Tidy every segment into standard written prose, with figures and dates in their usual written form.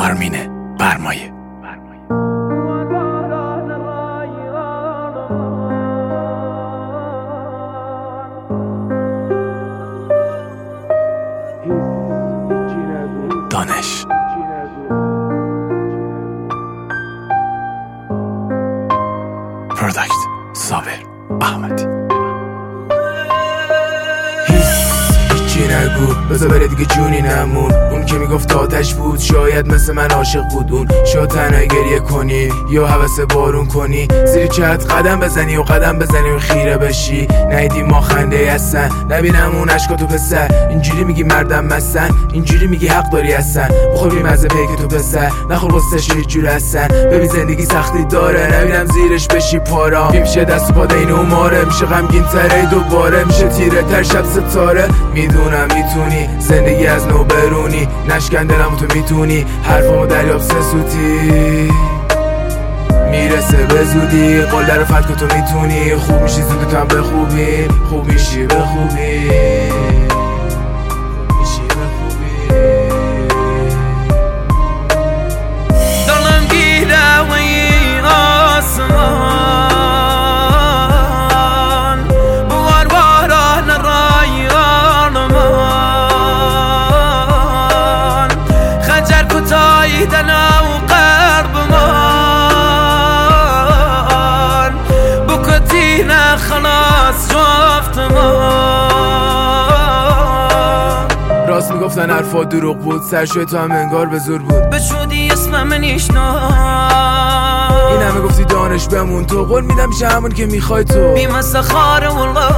آرمین برمایه. دانش پروداکت صابر احمدی. هیچی نگو بذار بره دیگه جونی نمون. اون که میگفت آتش بود شاید مثل من عاشق بود. اون شاید تنهایی گریه کنی یا هوس بارون کنی، زیر چت قدم بزنی و قدم بزنی و خیره بشی. نیدی ما خنده هستن نبینم اون عشقا تو پسر. اینجوری میگی مردم مستن، اینجوری میگی حق داری هستن. بخور بی مزه پیک تو پسر، نخور قصتش یه جور هستن. ببین زندگی سختی داره نبینم زیرش بشی پارا. میشه دست و پا دین و ماره، میشه غمگین تره دوباره، میشه تیره تر شب ستاره. میدونم میتونی زندگی از نو برونی، نشکن دلمو تو میتونی حرفمو دریاب سه سوتی. میرسه به زودی قول در فتک تو میتونی. خوب میشی زودی تو هم به خوبی، خوب میشی به خوبی. دلم گیره و این آسمان بوار باران رایان من خنجر کتایی دنا و قرب من بکتینه خلاص جفت من. راست میگفتن حرفا دروغ بود، سرشوی تو هم انگار به زور بود. بشودی اسمم نیشنا این همه گفتی دانش بمون، تو قول میدم میشه همون که میخوای تو. بیمسه خاره والله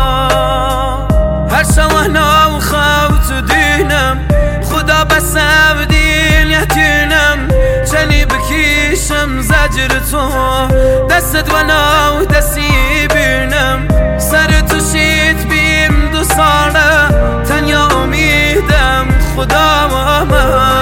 هر شوهنا و خوت دینم خدا بسم دین یتینم. چنی بکیشم زجر تو دستت و ناو دستی بینم. سر تو شید بیم 2 ساله تنیا امیدم خدا و من.